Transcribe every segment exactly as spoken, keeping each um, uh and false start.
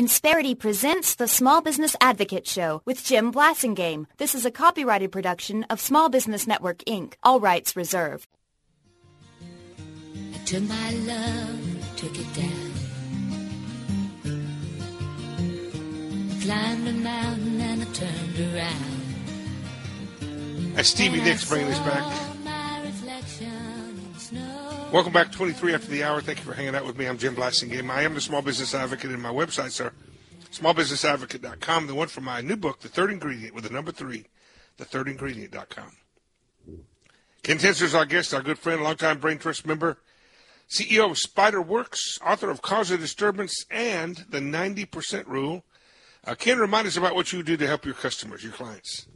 Insperity presents the Small Business Advocate Show with Jim Blasingame. This is a copyrighted production of Small Business Network, Incorporated. All rights reserved. I took my love, took it down. I climbed a mountain and I turned around. That's Stevie Nicks bringing us back. Welcome back, twenty-three after the hour. Thank you for hanging out with me. I'm Jim Blasingame. I am the Small Business Advocate, and my websites are small business advocate dot com. The one from my new book, The Third Ingredient, with the number three, the third ingredient dot com. Ken Tensor is our guest, our good friend, longtime Brain Trust member, C E O of SpiderWorks, author of Cause of Disturbance and the ninety percent Rule. Uh, Ken, remind us about what you do to help your customers, your clients.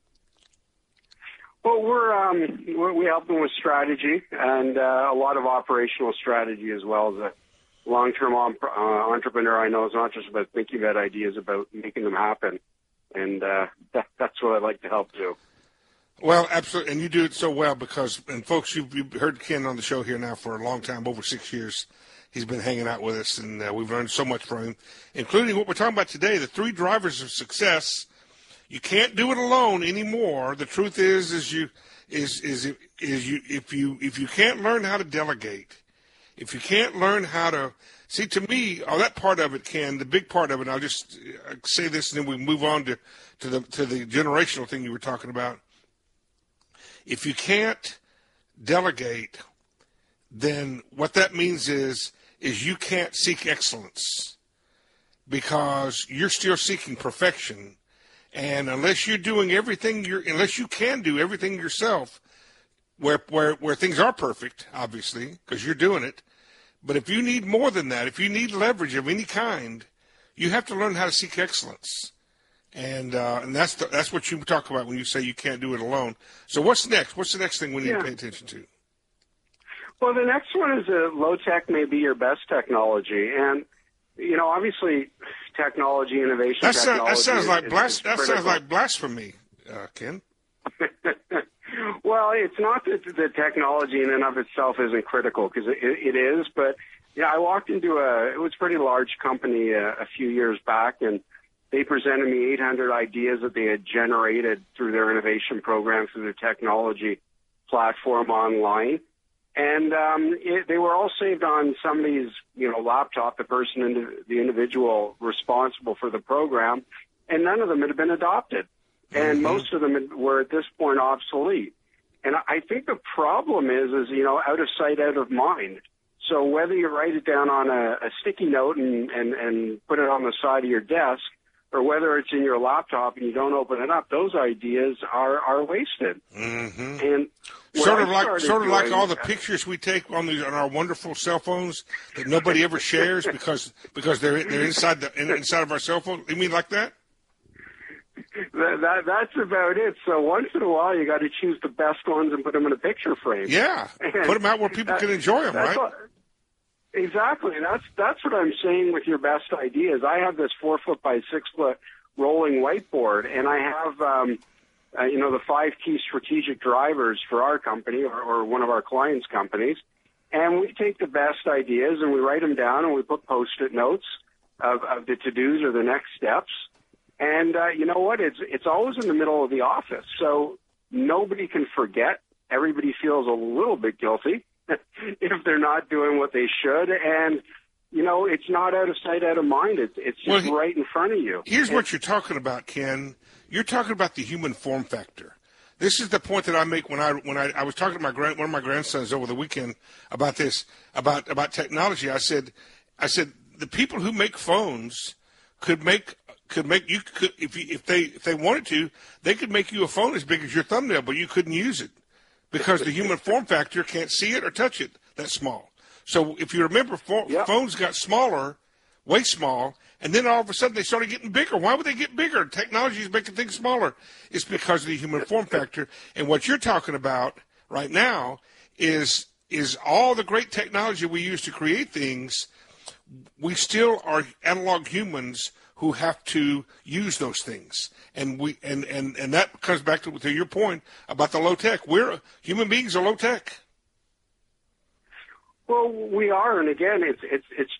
Well, we're, um, we're we help them with strategy and uh, a lot of operational strategy as well. As a long-term uh, entrepreneur, I know it's not just about thinking about ideas, about making them happen, and uh, that, that's what I like to help do. Well, absolutely, and you do it so well because, and folks, you've, you've heard Ken on the show here now for a long time, over six years. He's been hanging out with us, and uh, we've learned so much from him, including what we're talking about today, the three drivers of success. You can't do it alone anymore. The truth is, is you, is, is, is you, if you, if you can't learn how to delegate, if you can't learn how to, see, to me, oh, that part of it, Ken, the big part of it, and I'll just say this and then we move on to, to the, to the generational thing you were talking about. If you can't delegate, then what that means is, is you can't seek excellence because you're still seeking perfection. And unless you're doing everything, you're, unless you can do everything yourself, where where where things are perfect, obviously, because you're doing it. But if you need more than that, if you need leverage of any kind, you have to learn how to seek excellence. And uh, and that's the, that's what you talk about when you say you can't do it alone. So what's next? What's the next thing we need yeah. to pay attention to? Well, the next one is uh, low tech may be your best technology, and you know, obviously, technology, innovation, that technology. Sound, that sounds like is, blas- is That sounds like blasphemy, uh, Ken. Well, it's not that the technology in and of itself isn't critical, because it, it is. But yeah, I walked into a it was a pretty large company a, a few years back, and they presented me eight hundred ideas that they had generated through their innovation program, through their technology platform online. And um, it, they were all saved on somebody's, you know, laptop, the person, in the individual responsible for the program, and none of them had been adopted. And mm-hmm. most of them had, were at this point obsolete. And I think the problem is, is, you know, out of sight, out of mind. So whether you write it down on a, a sticky note and, and, and put it on the side of your desk, or whether it's in your laptop and you don't open it up, those ideas are, are wasted. Mm-hmm. And sort of like sort of doing, like all the pictures we take on the on our wonderful cell phones that nobody ever shares because because they're they're inside the inside of our cell phone. You mean like that? That, that that's about it. So once in a while, you got to choose the best ones and put them in a picture frame. Yeah, and put them out where people that, can enjoy them, right? What, exactly. That's that's what I'm saying with your best ideas. I have this four foot by six foot rolling whiteboard, and I have um, uh, you know the five key strategic drivers for our company or, or one of our clients' companies, and we take the best ideas and we write them down and we put post-it notes of, of the to-dos or the next steps. And uh, you know what? It's it's always in the middle of the office, so nobody can forget. Everybody feels a little bit guilty if they're not doing what they should, and you know it's not out of sight, out of mind. It's it's just well, right in front of you. Here's and, what you're talking about, Ken. You're talking about the human form factor. This is the point that I make when I when I, I was talking to my grand, one of my grandsons over the weekend about this about about technology. I said I said the people who make phones could make. Could make you could if you, if they if they wanted to, they could make you a phone as big as your thumbnail, but you couldn't use it because the human form factor can't see it or touch it that small. So if you remember, pho- yep. phones got smaller, way small, and then all of a sudden they started getting bigger. Why would they get bigger? Technology is making things smaller. It's because of the human form factor. And what you're talking about right now is is all the great technology we use to create things. We still are analog humans who have to use those things, and we and, and, and that comes back to, to your point about the low tech. We're human beings are low tech. Well, we are, and again, it's it's it's.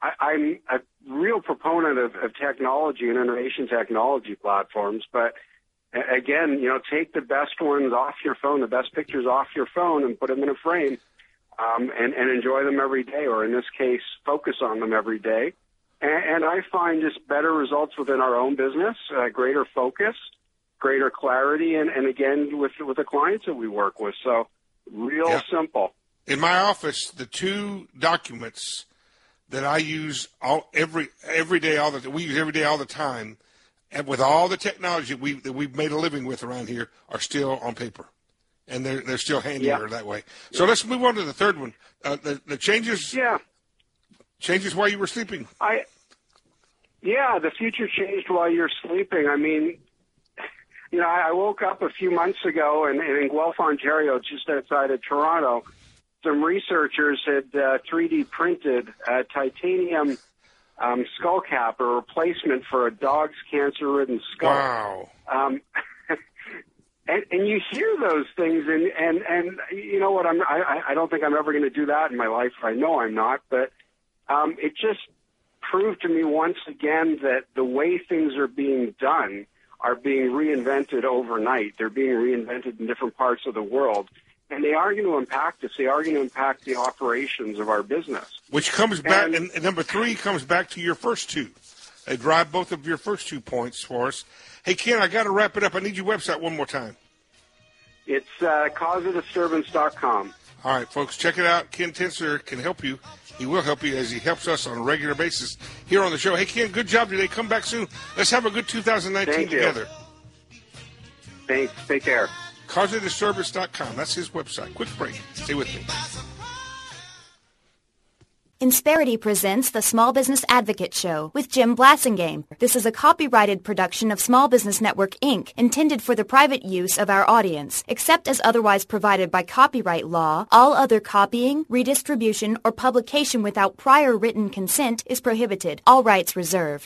I, I'm a real proponent of, of technology and information technology platforms, but again, you know, take the best ones off your phone, the best pictures off your phone, and put them in a frame, um, and, and enjoy them every day, or in this case, focus on them every day. And, and I find just better results within our own business, uh, greater focus, greater clarity, and, and again, with with the clients that we work with. So, real yeah. simple. In my office, the two documents that I use all every every day, all the we use every day, all the time, and with all the technology we that we've made a living with around here, are still on paper, and they're they're still handier yeah. that way. So yeah. let's move on to the third one. Uh, the the changes. Yeah. Changes while you were sleeping. I. Yeah, the future changed while you're sleeping. I mean, you know, I woke up a few months ago, and, and in Guelph, Ontario, just outside of Toronto, some researchers had uh, three D printed a titanium um, skull cap, a replacement for a dog's cancer-ridden skull. Wow. Um, and, and you hear those things, and, and, and you know what? I'm, I, I don't think I'm ever going to do that in my life. I know I'm not, but um, it just proved to me once again that the way things are being done are being reinvented overnight. They're being reinvented in different parts of the world. And they are going to impact us. They are going to impact the operations of our business. Which comes back, and, and, and number three comes back to your first two. They drive both of your first two points for us. Hey, Ken, I got to wrap it up. I need your website one more time. It's uh, cause of disturbance dot com. All right, folks, check it out. Ken Tincer can help you. He will help you as he helps us on a regular basis here on the show. Hey, Ken, good job today. Come back soon. Let's have a good two thousand nineteen Thank you. together. Thanks. Take care. cause of disturbance dot com. That's his website. Quick break. Stay with me. Insperity presents the Small Business Advocate Show with Jim Blasingame. This is a copyrighted production of Small Business Network, Incorporated, intended for the private use of our audience. Except as otherwise provided by copyright law, all other copying, redistribution, or publication without prior written consent is prohibited. All rights reserved.